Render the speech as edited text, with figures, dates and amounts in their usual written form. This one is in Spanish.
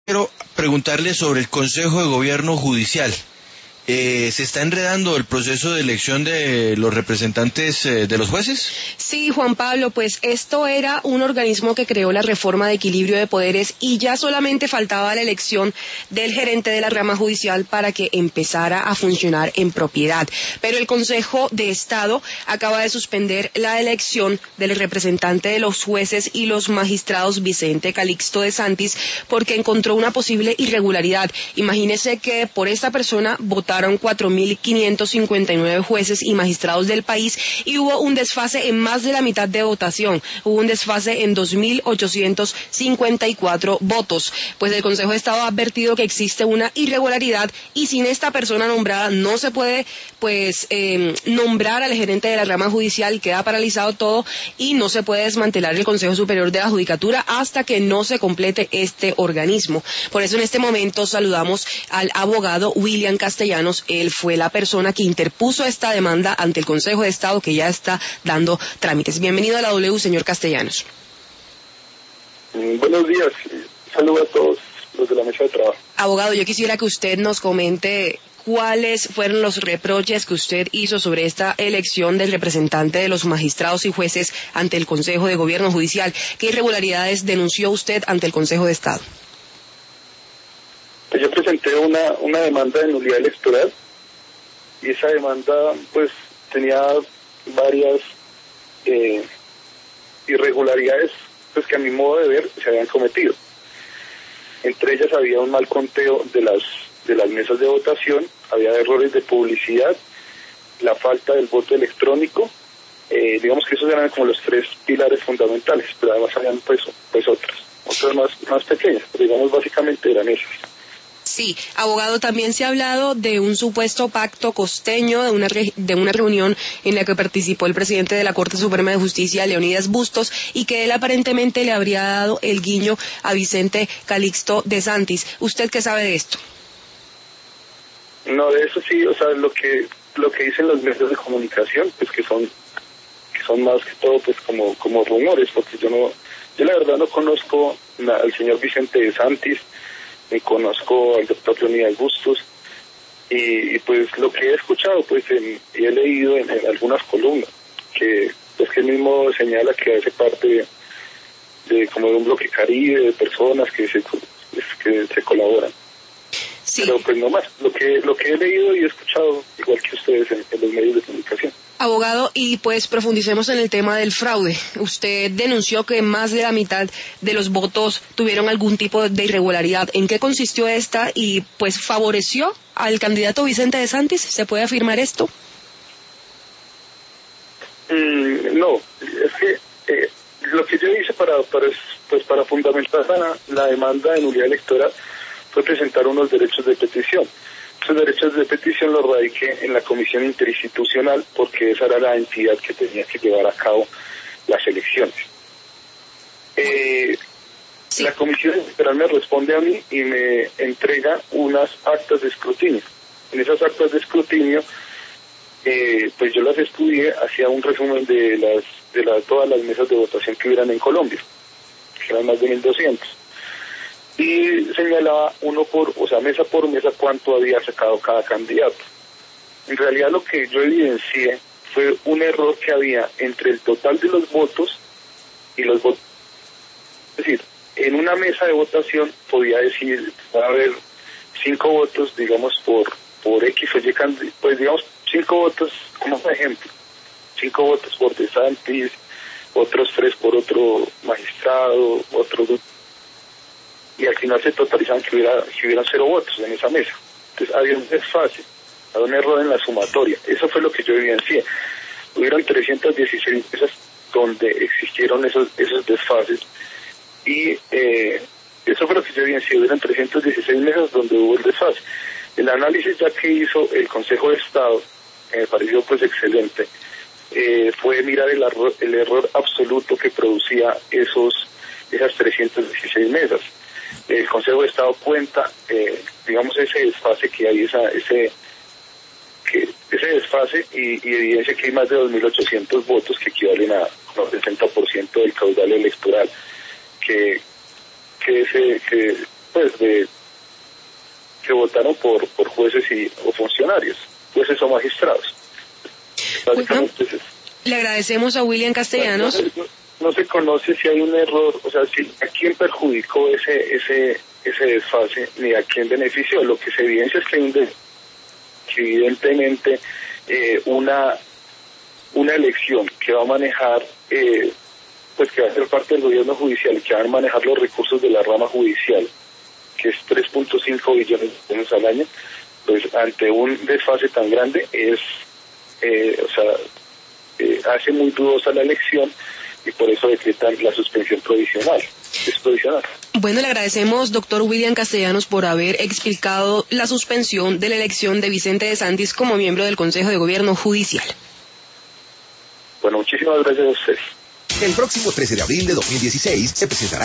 Quiero preguntarle sobre el Consejo de Gobierno Judicial. ¿Se está enredando el proceso de elección de los representantes de los jueces? Sí, Juan Pablo, pues esto era un organismo que creó la reforma de equilibrio de poderes y ya solamente faltaba la elección del gerente de la rama judicial para que empezara a funcionar en propiedad. Pero el Consejo de Estado acaba de suspender la elección del representante de los jueces y los magistrados Vicente Calixto de Santis porque encontró una posible irregularidad. Imagínese que por esta persona votaron 4.559 jueces y magistrados del país y hubo un desfase en más de la mitad de votación. Hubo un desfase en 2.854 votos. Pues el Consejo de Estado ha advertido que existe una irregularidad y sin esta persona nombrada no se puede nombrar al gerente de la rama judicial, queda paralizado todo y no se puede desmantelar el Consejo Superior de la Judicatura hasta que no se complete este organismo. Por eso en este momento saludamos al abogado William Castellanos. Él fue la persona que interpuso esta demanda ante el Consejo de Estado que ya está dando trámites. Bienvenido a la W, señor Castellanos. Buenos días. Saludos a todos los de la mesa de trabajo. Abogado, yo quisiera que usted nos comente cuáles fueron los reproches que usted hizo sobre esta elección del representante de los magistrados y jueces ante el Consejo de Gobierno Judicial. ¿Qué irregularidades denunció usted ante el Consejo de Estado? Yo presenté una demanda de nulidad electoral y esa demanda pues tenía varias irregularidades pues que a mi modo de ver se habían cometido. Entre ellas había un mal conteo de las mesas de votación, había errores de publicidad, la falta del voto electrónico, digamos que esos eran como los tres pilares fundamentales, pero además habían pues otras más pequeñas, pero digamos básicamente eran esas. Sí, abogado, también se ha hablado de un supuesto pacto costeño, de una reunión en la que participó el presidente de la Corte Suprema de Justicia, Leonidas Bustos, y que él aparentemente le habría dado el guiño a Vicente Calixto de Santis. ¿Usted qué sabe de esto? No, de eso sí, o sea, lo que dicen los medios de comunicación, pues que son más que todo pues como rumores, porque yo la verdad no conozco al señor Vicente de Santis, ni conozco al doctor Leonidas Bustos, y pues lo que he escuchado pues y he leído en algunas columnas que él mismo señala que hace parte de como de un bloque caribe de personas que se colaboran. Sí. Pero pues no más, lo que he leído y he escuchado igual que ustedes en los medios de comunicación. Abogado, y pues profundicemos en el tema del fraude. Usted denunció que más de la mitad de los votos tuvieron algún tipo de irregularidad. ¿En qué consistió esta y pues favoreció al candidato Vicente de Santis? ¿Se puede afirmar esto? No, es que lo que yo hice para fundamentar la demanda de nulidad electoral fue presentar unos derechos de petición. Esos derechos de petición los radiqué en la Comisión Interinstitucional porque esa era la entidad que tenía que llevar a cabo las elecciones. Sí. La Comisión Electoral me responde a mí y me entrega unas actas de escrutinio. En esas actas de escrutinio, pues yo las estudié, hacía un resumen de todas las mesas de votación que hubieran en Colombia, que eran más de 1.200. Y señalaba mesa por mesa cuánto había sacado cada candidato. En realidad lo que yo evidencié fue un error que había entre el total de los votos y los votos. Es decir, en una mesa de votación podía decir, va a haber 5 votos, digamos, por X o Y candidato, pues digamos 5 votos como por ejemplo, 5 votos por De Santis, otros 3 por otro magistrado, otros 2. Y al final se totalizaban que hubieran 0 votos en esa mesa. Entonces había un desfase, había un error en la sumatoria. Eso fue lo que yo evidencié. Hubieron 316 mesas donde existieron esos desfases y eso fue lo que yo evidencié. Hubieron 316 mesas donde hubo el desfase. El análisis ya que hizo el Consejo de Estado, me pareció pues excelente, fue mirar el error absoluto que producía esas 316 mesas. El Consejo de Estado cuenta, digamos, ese desfase que hay, ese desfase y evidencia que hay más de 2.800 votos que equivalen a como el 60% del caudal electoral que pues que votaron por jueces o funcionarios, jueces o magistrados. Básicamente es eso. Le agradecemos a William Castellanos. No se conoce si hay un error, o sea, si a quién perjudicó ese desfase ni a quién benefició. Lo que se evidencia es que hay que evidentemente una elección que va a manejar, pues que va a ser parte del gobierno judicial, que va a manejar los recursos de la rama judicial, que es 3.5 billones de pesos al año, pues ante un desfase tan grande hace muy dudosa la elección y por eso decretan la suspensión provisional. Es provisional. Bueno, le agradecemos, doctor William Castellanos, por haber explicado la suspensión de la elección de Vicente DeSantis como miembro del Consejo de Gobierno Judicial. Bueno, muchísimas gracias a ustedes. El próximo 13 de abril de 2016 se presentará